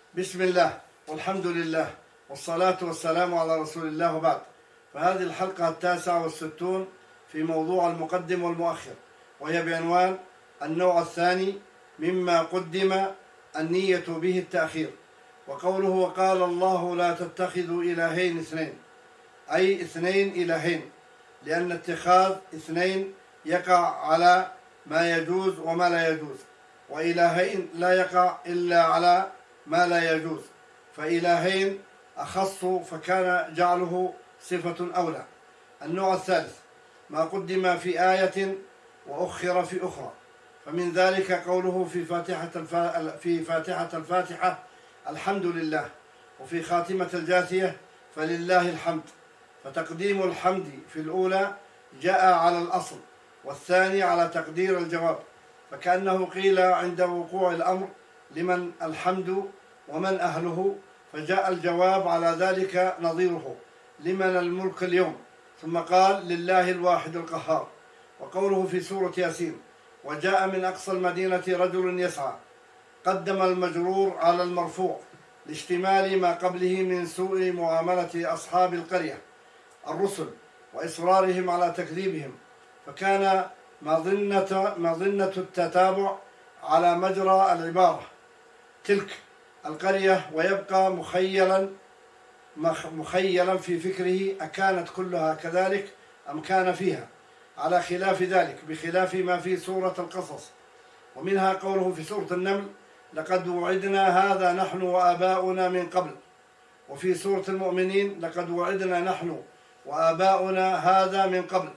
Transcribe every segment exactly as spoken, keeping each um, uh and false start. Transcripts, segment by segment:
بسم الله والحمد لله والصلاة والسلام على رسول الله وبعد. فهذه الحلقة التاسعة والستون في موضوع المقدم والمؤخر، وهي بعنوان النوع الثاني مما قدم النية به التأخير. وقوله وقال الله لا تتخذوا إلهين اثنين، أي اثنين إلهين، لأن اتخاذ اثنين يقع على ما يجوز وما لا يجوز، وإلهين لا يقع إلا على ما لا يجوز، فإلهين أخص فكان جعله صفة أولى. النوع الثالث ما قدم في آية وأخر في أخرى، فمن ذلك قوله في فاتحة الفا... في فاتحة الفاتحة الحمد لله، وفي خاتمة الجاثية فلله الحمد، فتقديم الحمد في الأولى جاء على الأصل، والثاني على تقدير الجواب، فكأنه قيل عند وقوع الأمر لمن الحمد ومن أهله، فجاء الجواب على ذلك نظيره لمن الملك اليوم، ثم قال لله الواحد القهار. وقوله في سورة ياسين وجاء من أقصى المدينة رجل يسعى، قدم المجرور على المرفوع لاشتمال ما قبله من سوء معاملة أصحاب القرية الرسل وإصرارهم على تكذيبهم، فكان مظنة مظنة التتابع على مجرى العبارة تلك القرية، ويبقى مخيلا مخيلا في فكره أكانت كلها كذلك أم كان فيها، على خلاف ذلك بخلاف ما في سورة القصص. ومنها قوله في سورة النمل لقد وعدنا هذا نحن وآباؤنا من قبل، وفي سورة المؤمنين لقد وعدنا نحن وآباؤنا هذا من قبل،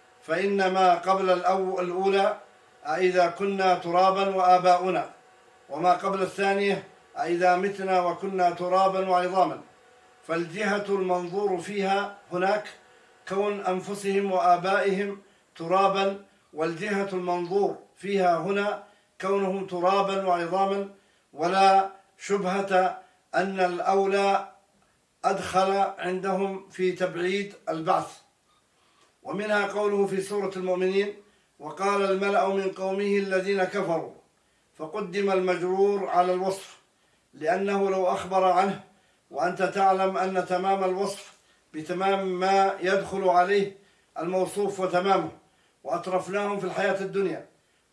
فإنما قبل الأولى أإذا كنا ترابا وآباؤنا، وما قبل الثانية أإذا متنا وكنا ترابا وعظاما، فالجهة المنظور فيها هناك كون أنفسهم وآبائهم ترابا، والجهة المنظور فيها هنا كونهم ترابا وعظاما، ولا شبهة أن الأولى أدخل عندهم في تبعيد البعث. ومنها قوله في سورة المؤمنين وقال الملأ من قومه الذين كفروا، فقدم المجرور على الوصف، لأنه لو أخبر عنه وأنت تعلم أن تمام الوصف بتمام ما يدخل عليه الموصوف وتمامه، وأترفناهم في الحياة الدنيا،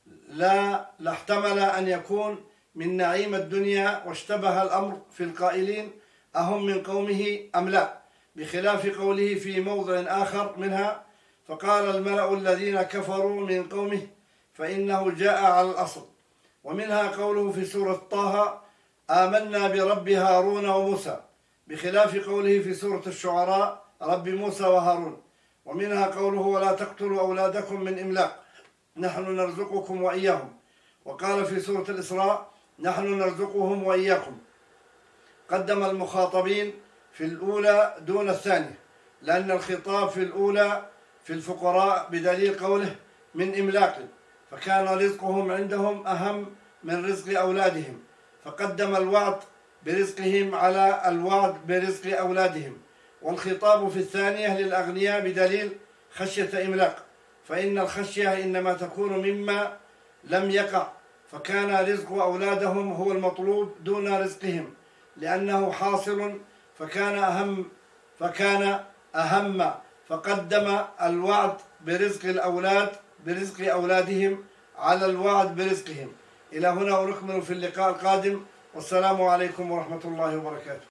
لا لاحتمل أن يكون من نعيم الدنيا، واشتبه الأمر في القائلين أهم من قومه أم لا، بخلاف قوله في موضع آخر منها فقال الملأ الذين كفروا من قومه، فإنه جاء على الأصل. ومنها قوله في سورة طه آمنا برب هارون وموسى، بخلاف قوله في سورة الشعراء رب موسى وهارون. ومنها قوله ولا تقتلوا أولادكم من إملاق نحن نرزقكم وإياهم، وقال في سورة الإسراء نحن نرزقهم وإياكم. قدم المخاطبين في الأولى دون الثانية، لأن الخطاب في الأولى في الفقراء بدليل قوله من إملاق، فكان رزقهم عندهم أهم من رزق أولادهم، فقدم الوعد برزقهم على الوعد برزق أولادهم. والخطاب في الثانية للأغنياء بدليل خشية إملاق، فإن الخشية إنما تكون مما لم يقع، فكان رزق أولادهم هو المطلوب دون رزقهم لأنه حاصل، فكان أهم فكان أهم فقدم الوعد برزق الأولاد برزق أولادهم على الوعد برزقهم. إلى هنا ونكمل في اللقاء القادم، والسلام عليكم ورحمة الله وبركاته.